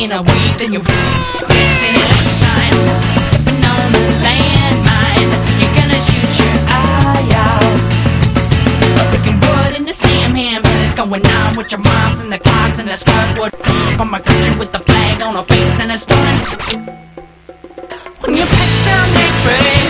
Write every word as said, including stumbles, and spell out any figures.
in a week, then you're dancing in a time, stepping on a landmine. You're gonna shoot your eye out. Picking wood in the Sam Ham, and it's going on with your moms and the clocks and the skirt wood from my country with the flag on her face and a stone. When your pets sound like brave.